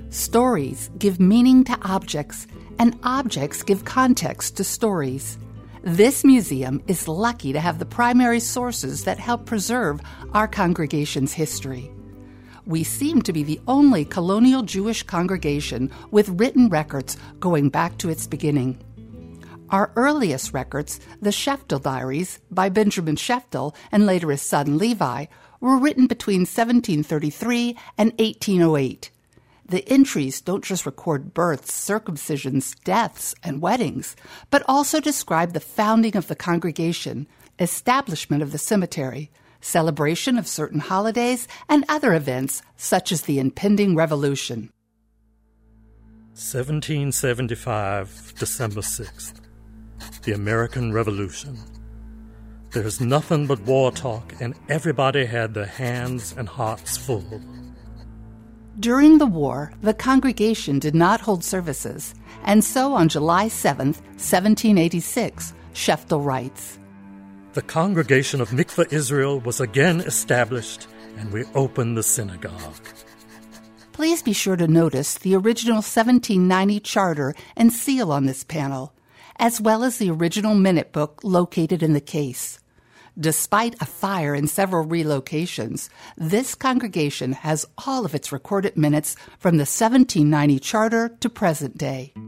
Stories give meaning to objects, and objects give context to stories. This museum is lucky to have the primary sources that help preserve our congregation's history. We seem to be the only colonial Jewish congregation with written records going back to its beginning. Our earliest records, the Sheftel Diaries by Benjamin Sheftel and later his son Levi, were written between 1733 and 1808. The entries don't just record births, circumcisions, deaths, and weddings, but also describe the founding of the congregation, establishment of the cemetery, celebration of certain holidays, and other events such as the impending revolution. 1775, December 6th. The American Revolution. There's nothing but war talk, and everybody had their hands and hearts full. During the war, the congregation did not hold services, and so on July 7, 1786, Sheftel writes, "The congregation of Mikveh Israel was again established, and we opened the synagogue." Please be sure to notice the original 1790 charter and seal on this panel, as well as the original minute book located in the case. Despite a fire and several relocations, this congregation has all of its recorded minutes from the 1790 charter to present day.